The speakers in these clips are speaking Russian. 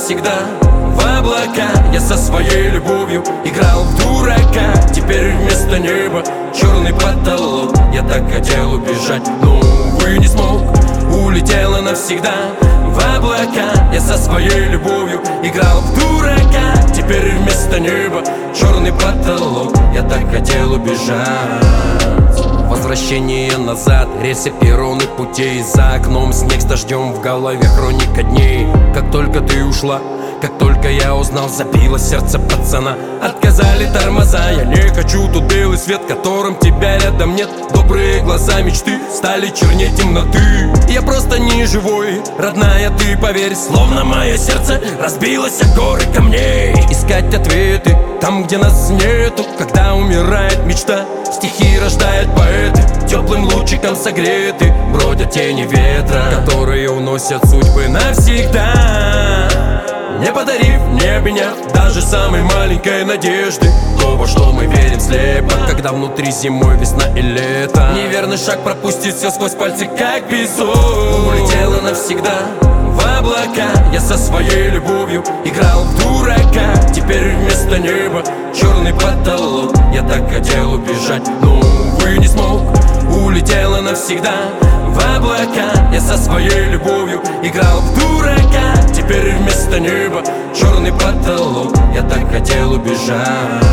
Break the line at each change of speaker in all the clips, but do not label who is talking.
навсегда в облака. Я со своей любовью играл в дурака. Теперь вместо неба черный потолок. Я так хотел убежать, но, увы, не смог. Улетела навсегда в облака. Я со своей любовью играл в дурака. Теперь вместо неба черный потолок. Я так хотел убежать. Возвращение назад, рельсы, перроны путей. За окном снег с дождем, в голове хроника дней. Как только ты ушла, как только я узнал, забилось сердце пацана. Отказали тормоза, я не хочу тот белый свет, которым тебя рядом нет. Добрые глаза мечты стали чернее темноты. Я просто не живой, родная, ты поверь. Словно мое сердце разбилось о горы камней. Искать ответы там, где нас нету. Когда умирает мечта, стихи рождают поэты. Теплым лучиком согреты бродят тени ветра, которые уносят судьбы навсегда, не подарив, не обняв даже самой маленькой надежды. То, во что мы верим слепо, когда внутри зимой весна и лето. Неверный шаг пропустит все сквозь пальцы, как песок. Улетела навсегда в облака. Я со своей любовью играл в дурака. Теперь вместо неба черный потолок. Я так хотел убежать, но, увы, не смог. Улетела навсегда в облака. Я со своей любовью играл в дурака. Теперь вместо неба черный потолок. Я так хотел убежать.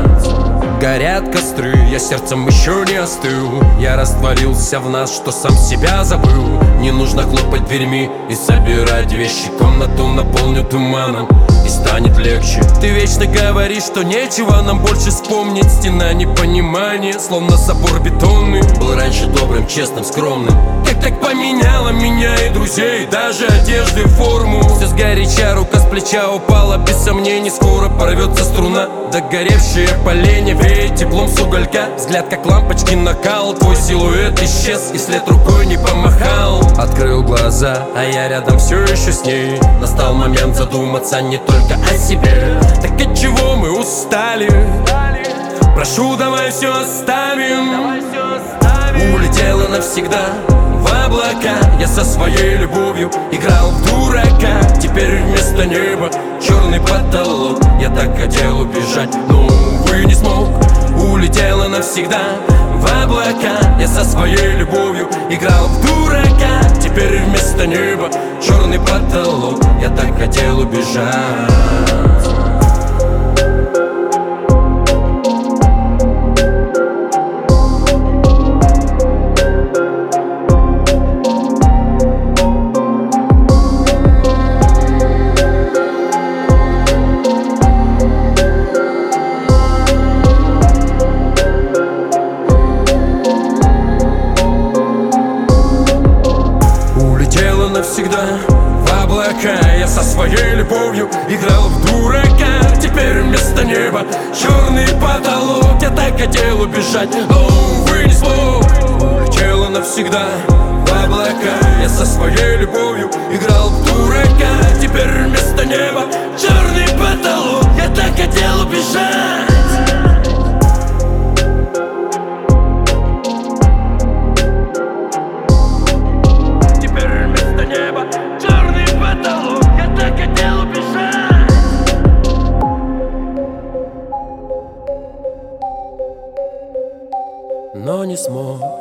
Горят костры, я сердцем еще не остыл. Я растворился в нас, что сам себя забыл. Не нужно хлопать дверьми и собирать вещи. Комнату наполню туманом и станет легче. Ты вечно говоришь, что нечего нам больше вспомнить. Стена непонимания, словно забор бетонный. Был раньше добрым, честным, скромным. Как так поменяла меня и друзей, даже одежды, форму. Все сгоряча, рука с плеча упала. Без сомнений скоро порвется струна. Догоревшие поленья веет теплом с уголька. Взгляд как лампочки накал. Твой силуэт исчез и след рукой не помахал. Открыл глаза, а я рядом все еще с ней. Настал момент задуматься не только о себе. Так от чего мы устали? Прошу, давай все оставим. Улетела навсегда в облака. Я со своей любовью играл в дурака. Теперь вместо неба черный потолок. Я так хотел убежать, но, увы, не смог. Улетела навсегда в облака. Я со своей любовью играл в дурака. Теперь вместо неба черный потолок. Я так хотел убежать. Навсегда в облака. Я со своей любовью играл в дурака. Теперь вместо неба черный потолок. Я так хотел убежать, но, увы, не смог. Улетела навсегда в облака. Я со своей любовью играл в дурака. Теперь вместо неба черный потолок. Я так хотел убежать. Но не смог.